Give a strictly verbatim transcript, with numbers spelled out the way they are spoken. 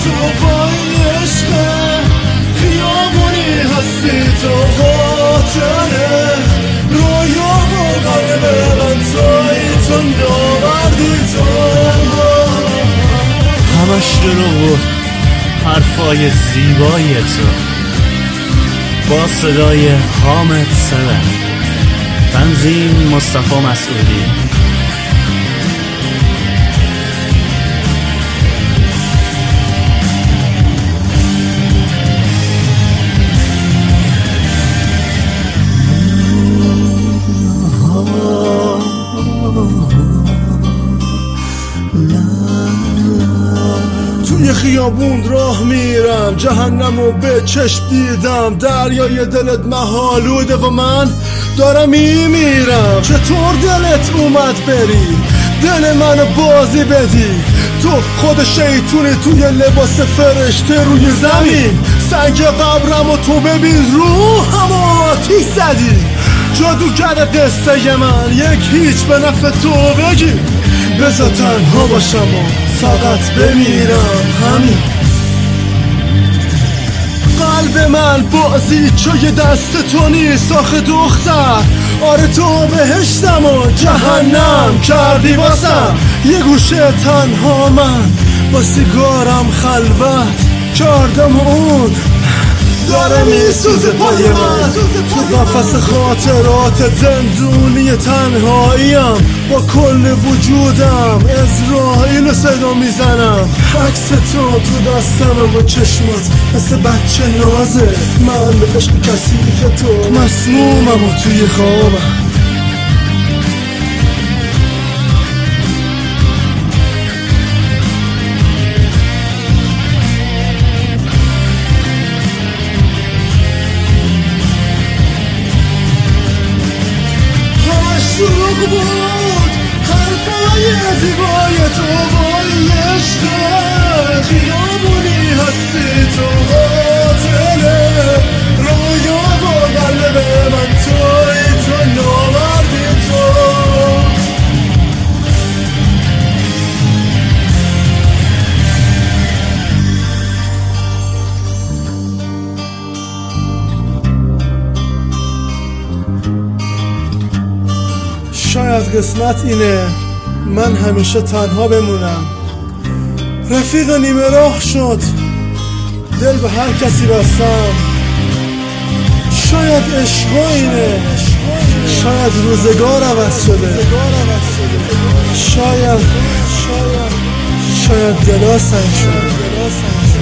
تو با این عشقه خیابونی هستی تو خاطره رویا و قلب من توی تو ناوردی تو همش دروغ بود حرفای زیبای تو با صدای حامد سلام تنظیم مصطفی مسعودی. توی خیابون راه میرم جهنمو به چشم دیدم دریای دلت محالوده و من دارم میمیرم چطور دلت اومد بری دل منو بازی بدی تو خود شیطونی توی لباس فرشته روی زمین سنگ قبرم و تو ببین روحم آتیش زدی جادوگر قصه من یک هیچ به نفع تو بگی بذار تنها باشم و فقط بمیرم همین قلب من بازی چوی دست تو نیست آخه دختر آره تو بهشتم و جهنم کردی واسم یه گوشه تنها من با سیگارم خلوت کردم اون داره میسوزه پای من تو قفس خاطرات زندونی تنهاییم با کل وجودم اسرائیل و صدا میزنم عکس تو تو دستم با چشمات مثل بچه نازه من به عشق کثیف تو مسمومم و توی خوابم شروع بود حرفای زیبای تو وای عشق خیابونی هستی تو خاطره رویا و قلب من توی تو ناوردی تو شاید قسمت اینه من همیشه تنها بمونم رفیق نیمه راه شد دل به هر کسی بستم شاید عشق اینه شاید روزگار عوض شده شاید شاید شاید دلا سنگ شده